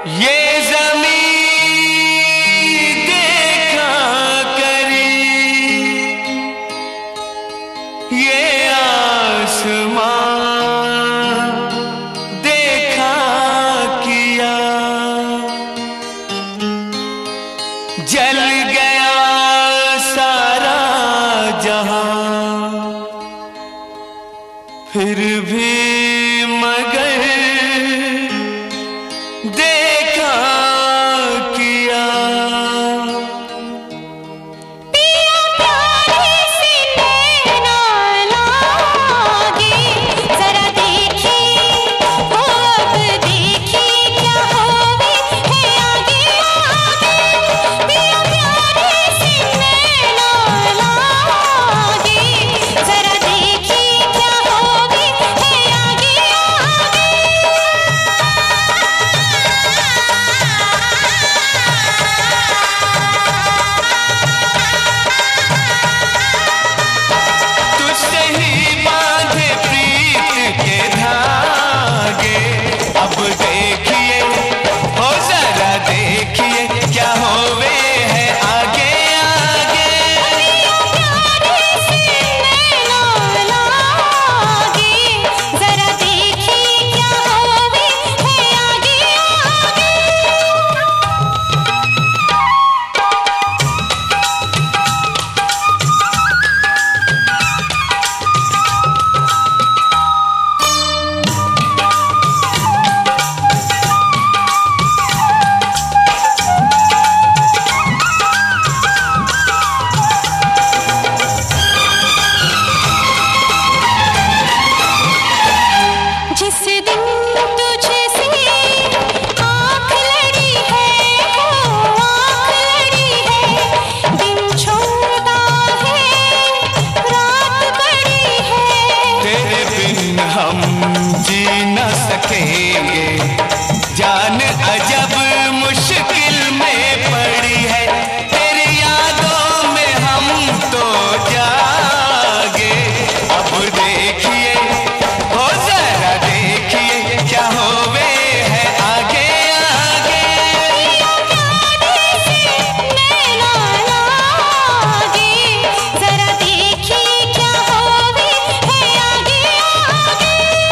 ये ज़मीं देखा करी, ये आसमां देखा किया, जल गया सारा जहां, फिर भी मगर देखा किया। पिया प्यारे से नैना लागे, जरा देखिए हो अब देखिए क्या होवे है आगे आगे। पिया प्यारे से नैना लागे, जरा देखिए क्या होवे है आगे आगे। तुझसे ही बांधे प्रीत के धागे, अब देखिए हो जरा देखिए क्या होवे है आगे आगे। पिया प्यारे से नैना लागे, जरा देखिए क्या होवे है आगे आगे। जिस दिन तुझसे आँख लड़ी है, हो आँख लड़ी है, दिन छोटा है रात बड़ी है। तेरे बिन हम जी न सकेंगे, जान अजब मुश्किल में पड़ी है। तेरी यादों में हम तो जागे, अब देखिए हो जरा देखिए क्या होवे है आगे आगे। पिया प्यारे से नैना लागे, जरा देखिए क्या होवे है आगे आगे।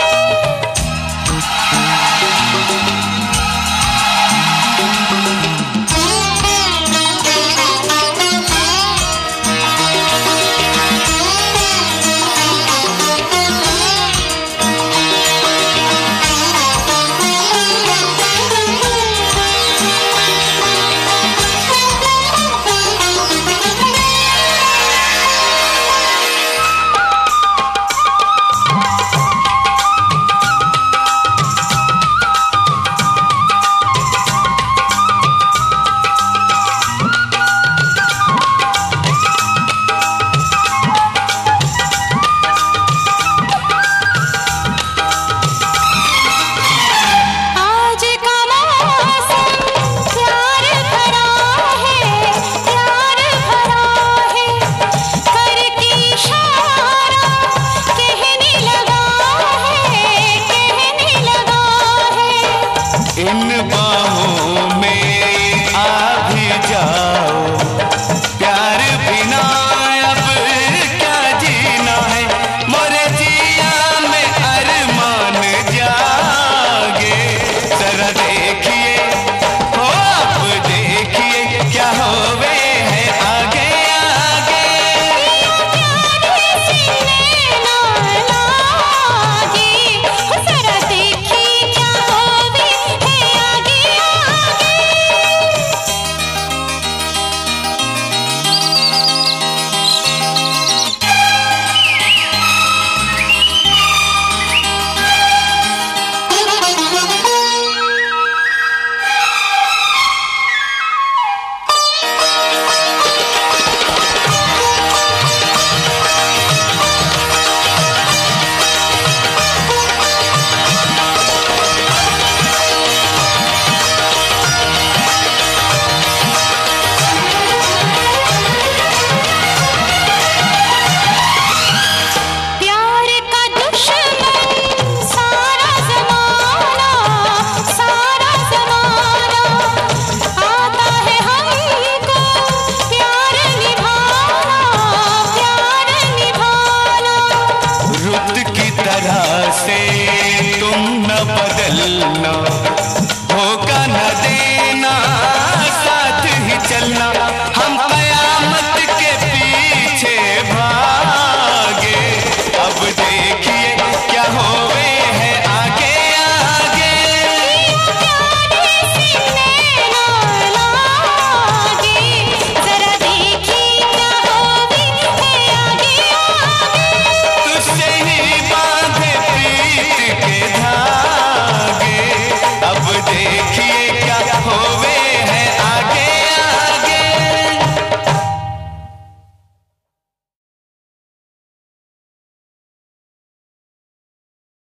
तरह से तुम न बदलना, होगा न